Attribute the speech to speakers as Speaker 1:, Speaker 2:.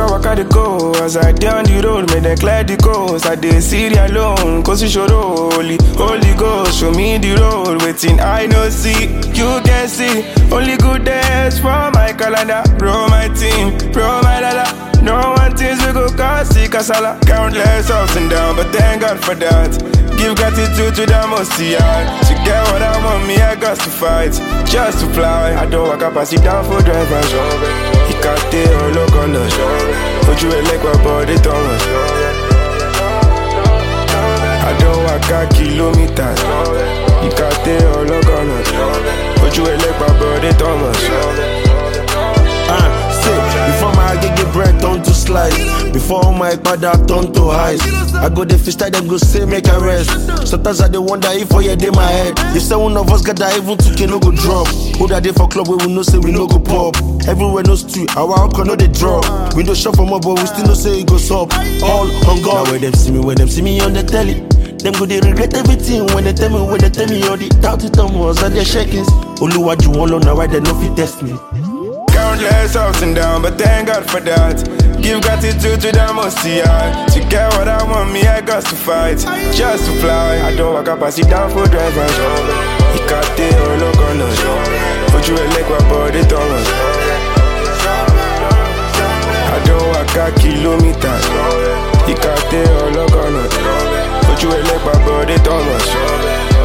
Speaker 1: waka dey go. As I dey on the road, make them clear the coast. I dey see the alone, cause you show Holy Ghost, show me the road. Waiting, I no see, you can see. Only good days for my calendar. Bro, my team, bro, my dada. No one things we go cause see kasala. Countless ups and downs, but thank God for that. Give gratitude to the most high. To get what I want, me I got to fight. Just to fly, I don't walk up, I sit down for drivers. He can't stay all look on the show. Put you a leg up, body Thomas. I don't walk a kilometers. He can't stay all look on the show. Put you a leg up, body Thomas.
Speaker 2: Before my get bread turn to slice, before my father turn to ice, I go the fish them go say make a rest. Sometimes I dey wonder if for your day my head. If say one of us got that even 2K no go drop. Who that day for club where we know say we no go pop. Everywhere no street, our uncle no they drop. We no shop for more but we still no say it goes up. All on God. Now when them see me on the telly, them go they regret everything when they tell me all the doubty Thomas and their shakings. Oluwa you want now why they no fit test me.
Speaker 1: Countless ups and downs, but thank God for that. Give gratitude to the most high. To get what I want, me I got to fight. Just to fly, I don't walk up, I sit down for drivers. He can't stay all look on the show. Put you a leg up, body Thomas. I don't walk a kilometers. He can't stay all look on the show. Put you a leg up, body Thomas.